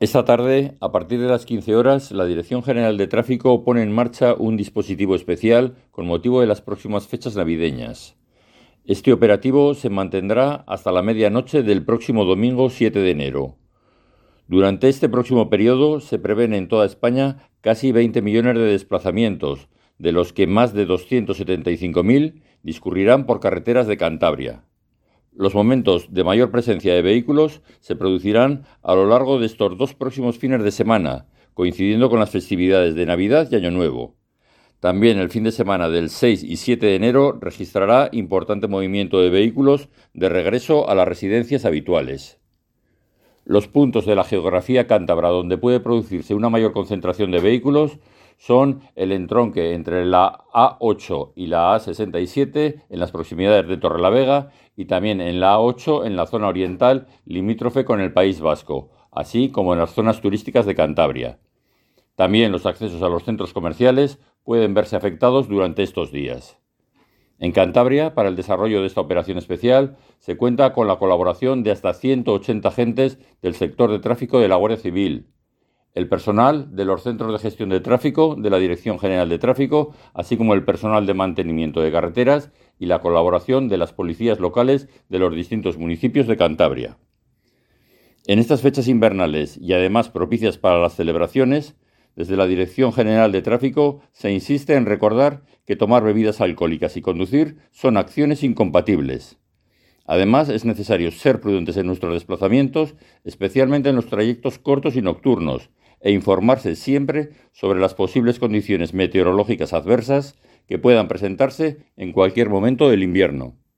Esta tarde, a partir de las 15 horas, la Dirección General de Tráfico pone en marcha un dispositivo especial con motivo de las próximas fechas navideñas. Este operativo se mantendrá hasta la medianoche del próximo domingo 7 de enero. Durante este próximo periodo se prevén en toda España casi 20 millones de desplazamientos, de los que más de 275.000 discurrirán por carreteras de Cantabria. Los momentos de mayor presencia de vehículos se producirán a lo largo de estos dos próximos fines de semana, coincidiendo con las festividades de Navidad y Año Nuevo. También el fin de semana del 6 y 7 de enero registrará importante movimiento de vehículos de regreso a las residencias habituales. Los puntos de la geografía cántabra donde puede producirse una mayor concentración de vehículos son el entronque entre la A8 y la A67 en las proximidades de Torrelavega y también en la A8 en la zona oriental limítrofe con el País Vasco, así como en las zonas turísticas de Cantabria. También los accesos a los centros comerciales pueden verse afectados durante estos días. En Cantabria, para el desarrollo de esta operación especial, se cuenta con la colaboración de hasta 180 agentes del sector de tráfico de la Guardia Civil, el personal de los centros de gestión de tráfico de la Dirección General de Tráfico, así como el personal de mantenimiento de carreteras y la colaboración de las policías locales de los distintos municipios de Cantabria. En estas fechas invernales y además propicias para las celebraciones, desde la Dirección General de Tráfico se insiste en recordar que tomar bebidas alcohólicas y conducir son acciones incompatibles. Además, es necesario ser prudentes en nuestros desplazamientos, especialmente en los trayectos cortos y nocturnos, e informarse siempre sobre las posibles condiciones meteorológicas adversas que puedan presentarse en cualquier momento del invierno.